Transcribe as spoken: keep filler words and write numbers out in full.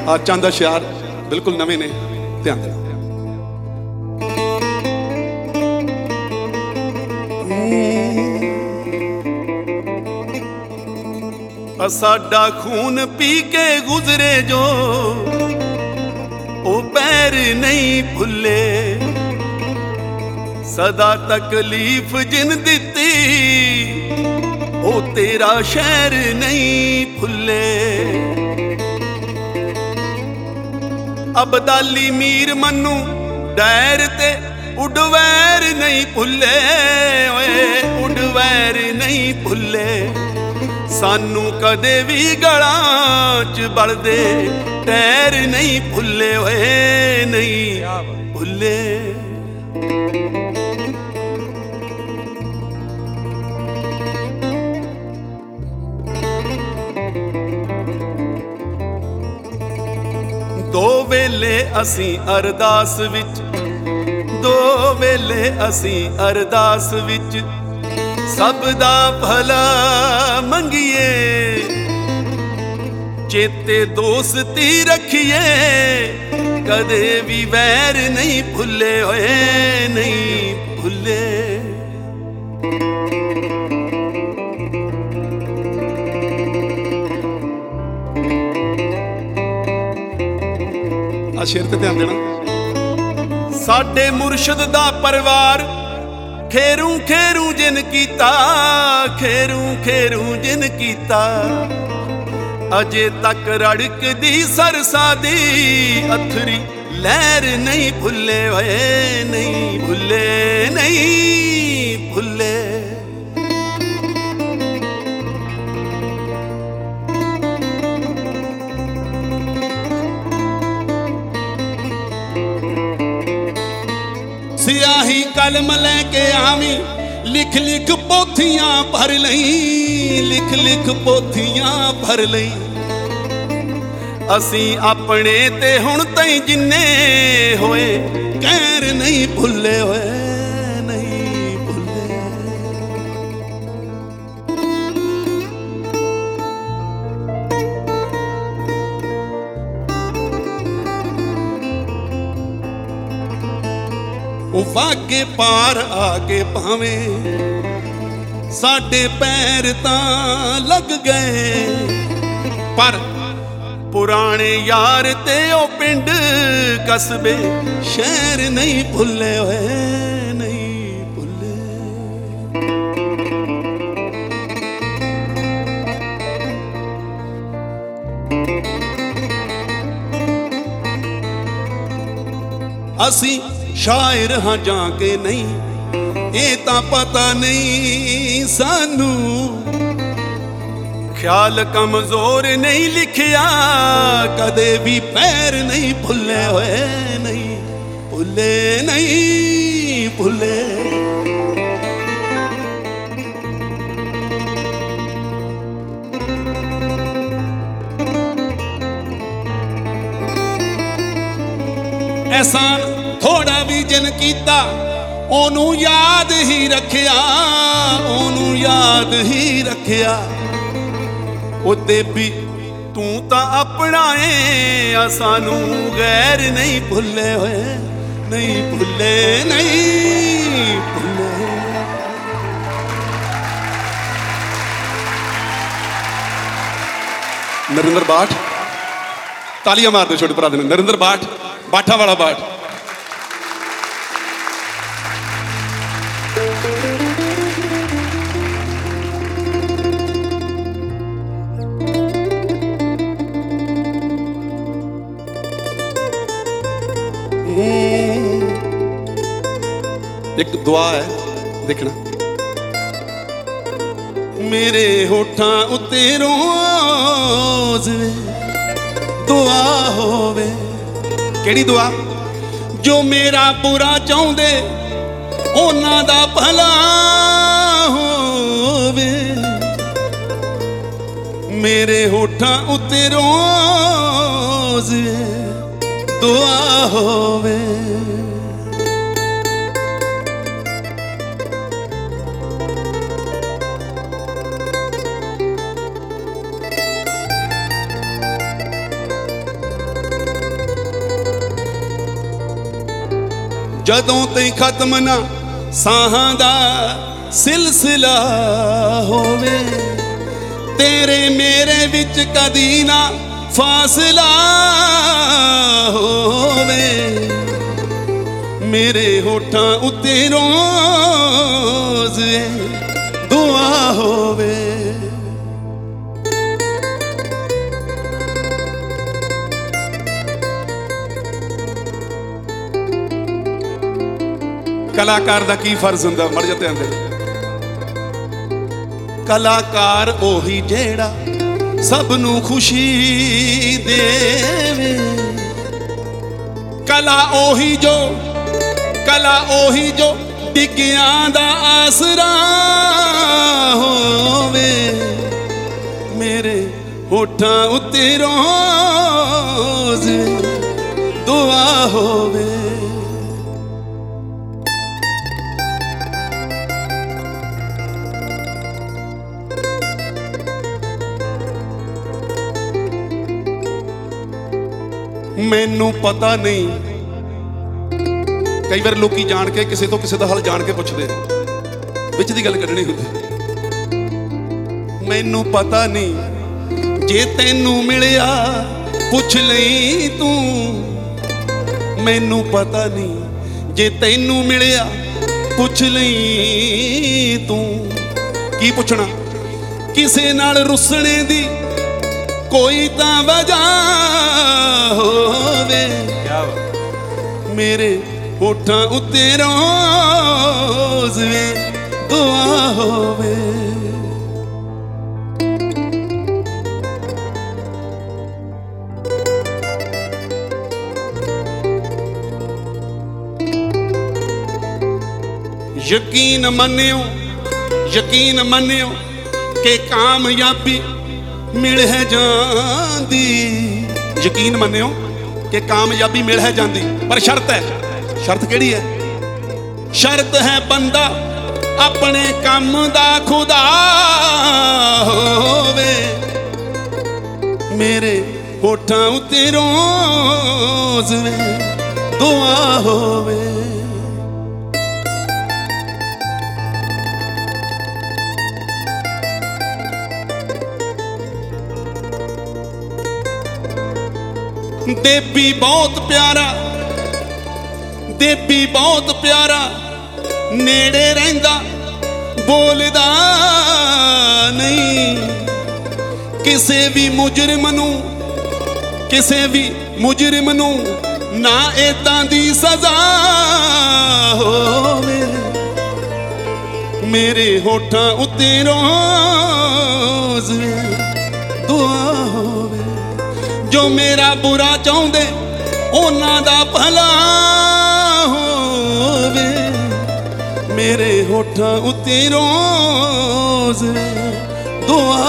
ਆ ਚੰਦ ਅਸ਼ਿਆਰ बिल्कुल नवे ने, ध्यान देना। साडा खून पी के गुजरे जो ओ पैर नहीं भुले, सदा तकलीफ जिन दिती ओ तेरा शहर नहीं भुले। अबदाली मीर मनु डैर ते उडवैर नहीं भुले, ओए उडवैर नहीं भुले। सानू कदे भी गलां च बलदे टैर नहीं भुले, ओए नहीं भुले। दो वेले असी अरदास विच, दो वेले असी अरदास विच सब दा भला मंगिए। चेते दोस्ती रखिए कदे भी वैर नहीं भुले, होए नहीं भुले। शेर ते ध्यान देना। साडे मुर्शद दा परवार खेरू खेरू जिन कीता, खेरू खेरू जिन कीता। अजे तक रड़कदी सरसा दी अथरी लहर नहीं भुले, होए नहीं भुले, नहीं भुले। सियाही कलम लैके आवी, लिख लिख पोथियां भर लई, लिख लिख पोथियां भर लई। असी अपने ते हुण तई जिन्ने होए कहर नहीं भुले, होए नहीं भुले। वागे पार आगे भावे साडे पैर तां लग गए, पर पुराने यार ते ओ पिंड कस्बे शहर नहीं भुले, होए नहीं भुले। असी शायर हाँ जाके नहीं, ये ता पता नहीं सानू। ख्याल कमजोर नहीं लिखिया कदे भी पैर नहीं भुले, होए नहीं भुले, नहीं भुले। एहसान थोड़ा भी जिन कीता ओनू याद ही रखिया, ओनू याद ही रखिया। ओते भी तू ता अपना है, सानू गैर नहीं भुले, होए नहीं भुले, नहीं भुले। नरेंद्र बाठ, तालियां मार दो छोटे भरा दे। नरेंद्र बाठ, बाठा वाला बाठ। एक दुआ है देखना। मेरे होठां उत्ते रोज दुआ होवे, केड़ी दुआ? जो मेरा बुरा चाहुंदे उन्हां दा भला होवे। मेरे होठां उत्ते रोज दुआ होवे। जदों तई खत्म ना साहां दा सिलसिला होवे, तेरे मेरे विच कदी ना फासला होवे, मेरे होठां उत्ते रोज़ दुआ होवे। कलाकार दा की फर्ज हुंदा मर जाते आंदे। कलाकार ओही जेड़ा सबनू खुशी देवे, कला ओही जो कला ओही जो डिग्गियां दा आसरा होवे, मेरे होठां उत्ते रोज़ दुआ होवे। मैनू पता नहीं, कई बार लोग जान के किसी तो किसी का हाल जान के पूछते विच दी गल कढ़नी होंदी। मैनू पता नहीं जे तैनू मिलिया पुछ लई तू, मैनू पता नहीं जे तैनू मिलिया पुछ लई तू। की पुछना? किसे नाल रुसने दी कोई तां वजह होवे, मेरे होठां उत्ते रोज़ दुआ होवे। यकीन मन्नियो यकीन मन्नियो कि कामयाबी मिल है जांदी, यकीन मन्नियो कि कामयाबी मिल है जांदी, पर शर्त है। शर्त केड़ी है? शर्त है बंदा अपने काम दा खुदा होवे, मेरे होठां उत्ते रोज़ दुआ होवे। देवी बहुत प्यारा, देवी बहुत प्यारा, नेड़े रहिंदा बोलदा नहीं, किसे भी मुजरिम नू किसे भी मुजरिम नू ना ऐतां दी सज़ा होवे, मेरे होठां उत्ते रोज़ दुआ होवे। जो मेरा बुरा चाहुंदे उन्हां दा भला होवे, मेरे होठां उत्ते रोज़ दुआ